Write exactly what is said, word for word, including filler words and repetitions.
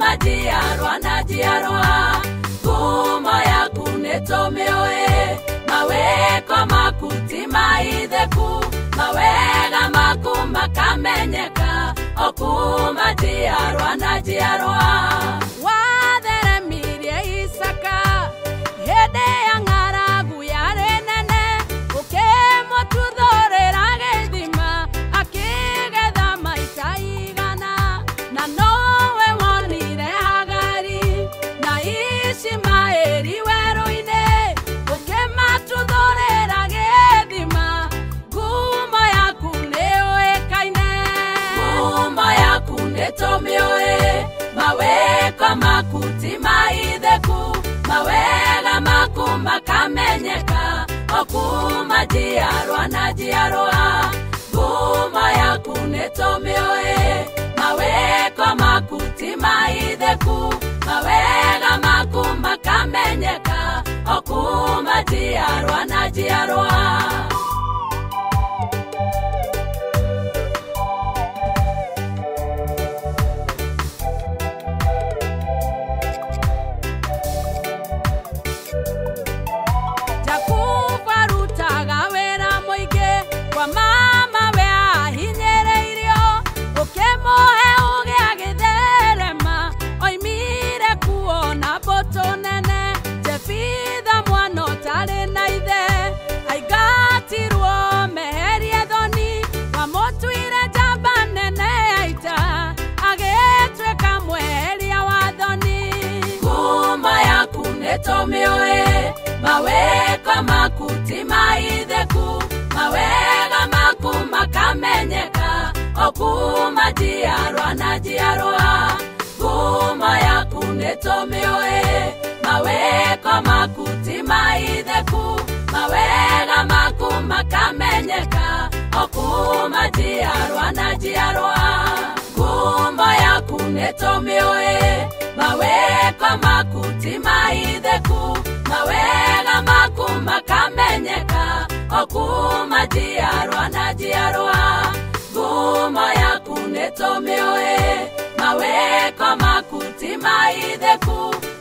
kuma jiarwa na jiarwa. Ngumo yaku nĩtũmĩũĩ, mawĩko maku ti maithĩku, mawega maku makamenyeka, o kuma jiarwa na jiarwa. Watheremirie Isaka hĩndĩ ya ng'aragu yarĩ nene, ũkĩmũtuthũrĩra gĩthima, akĩgetha maita igana. Na nowe wonire Hagari na Ishimaeli werũ-inĩ, ũkĩmatuthũrĩra gĩthima. Ngumo yaku nĩyũĩkaine, ngumo yaku nĩtũmĩũĩ, mawĩko maku ti maithĩku, mawega maku makamenyeka, o kuma jiarwa na jiarwa. Ngumo yaku nĩtũmĩũĩ, mawĩko maku ti maithĩku, mawega maku makamenyeka, o kuma jiarwa na jiarwa. Nĩtũmĩũĩ, mawĩko maku ti maithĩku, mawega maku makamenyeka, o kuma jiarwa na jiarwa. Ngumo yaku nĩtũmĩũĩ, mawĩko maku ti maithĩku, mawega maku makamenyeka, o kuma jiarwa na jiarwa. Ngumo yaku nĩtũmĩũĩ, mawĩko maku ti maithĩku, mawega maku makamenyeka, o kuma jiarwa na jiarwa. Ngumo yaku nĩtũmĩũĩ, mawĩko maku ti maithĩku,